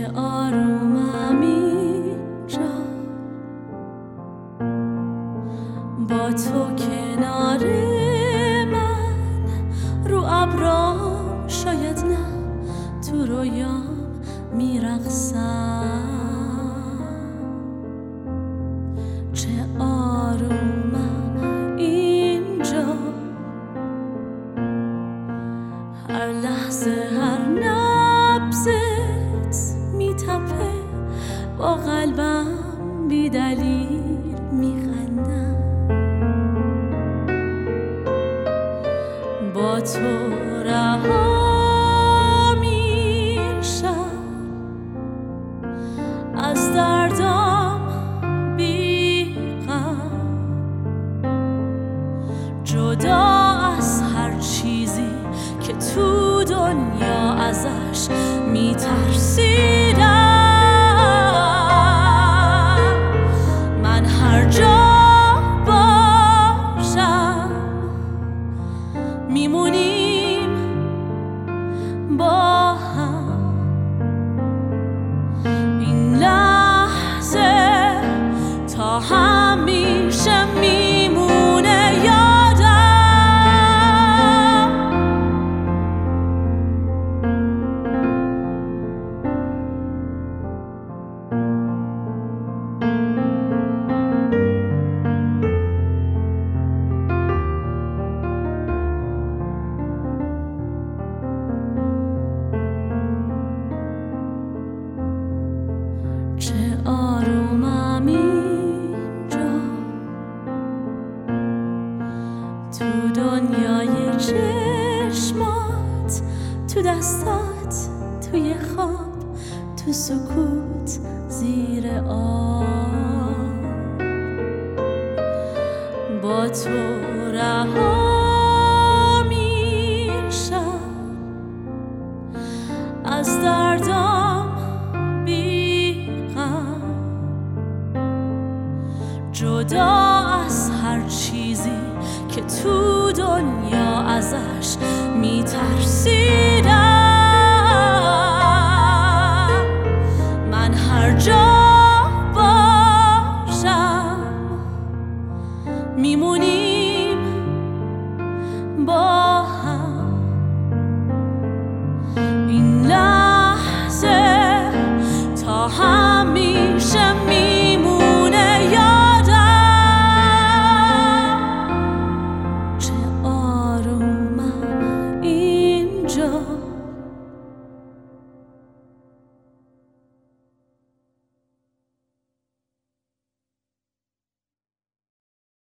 آرومم اینجا با تو کنار من، رو ابرام شاید نه، تو رویام میرقصم. چه آرومم اینجا، هر لحظه هر نبضت میتپه، با قلبم بی دلیل میخندم. با تو رها میشم از دردام بی غم، جدا از هر چیزی که تو دنیا ازش میترسیدم. من هر جا باشم میمونیم با هم، این لحظه تا همیشه میمونه یادم. چه آرومم اینجا، تو دنیای چشمات، تو دستات، توی خواب، تو سکوت زیر آب. با تو رها میشم از دردام بی غم، جدا از هر چیزی که تو دنیا ازش میترسی.